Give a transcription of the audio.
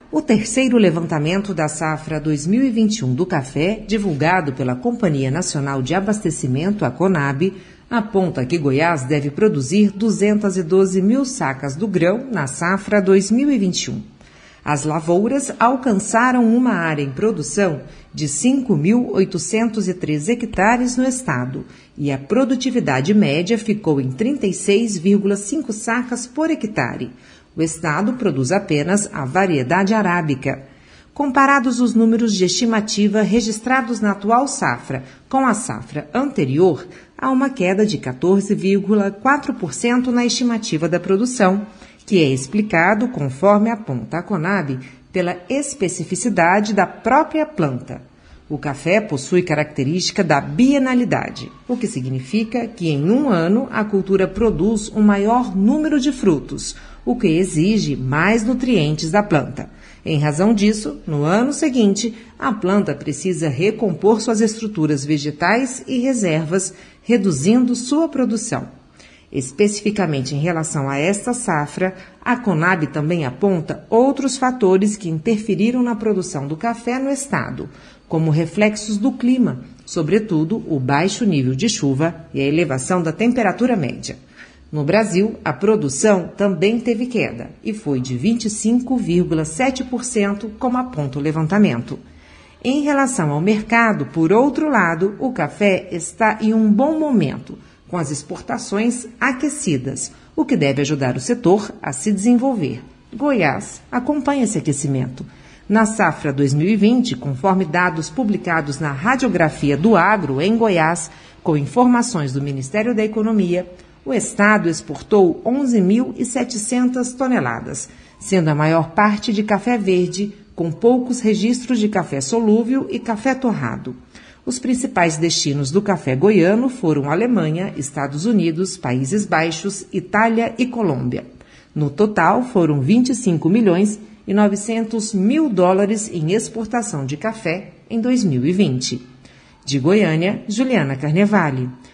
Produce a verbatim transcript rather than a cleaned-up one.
O terceiro levantamento da safra dois mil e vinte e um do café, divulgado pela Companhia Nacional de Abastecimento, a Conab, aponta que Goiás deve produzir duzentas e doze mil sacas do grão na safra dois mil e vinte e um. As lavouras alcançaram uma área em produção de cinco mil oitocentos e três hectares no estado e a produtividade média ficou em trinta e seis vírgula cinco sacas por hectare. O estado produz apenas a variedade arábica. Comparados os números de estimativa registrados na atual safra com a safra anterior, há uma queda de quatorze vírgula quatro por cento na estimativa da produção, que é explicado, conforme aponta a Conab, pela especificidade da própria planta. O café possui característica da bienalidade, o que significa que em um ano a cultura produz um maior número de frutos, o que exige mais nutrientes da planta. Em razão disso, no ano seguinte, a planta precisa recompor suas estruturas vegetais e reservas, reduzindo sua produção. Especificamente em relação a esta safra, a Conab também aponta outros fatores que interferiram na produção do café no estado, como reflexos do clima, sobretudo o baixo nível de chuva e a elevação da temperatura média. No Brasil, a produção também teve queda e foi de vinte e cinco vírgula sete por cento, como aponta o levantamento. Em relação ao mercado, por outro lado, o café está em um bom momento, com as exportações aquecidas, o que deve ajudar o setor a se desenvolver. Goiás acompanha esse aquecimento. Na safra dois mil e vinte, conforme dados publicados na Radiografia do Agro em Goiás, com informações do Ministério da Economia, o estado exportou onze mil e setecentas toneladas, sendo a maior parte de café verde, com poucos registros de café solúvel e café torrado. Os principais destinos do café goiano foram Alemanha, Estados Unidos, Países Baixos, Itália e Colômbia. No total, foram vinte e cinco milhões e novecentos mil dólares em exportação de café em dois mil e vinte. De Goiânia, Juliana Carnevale.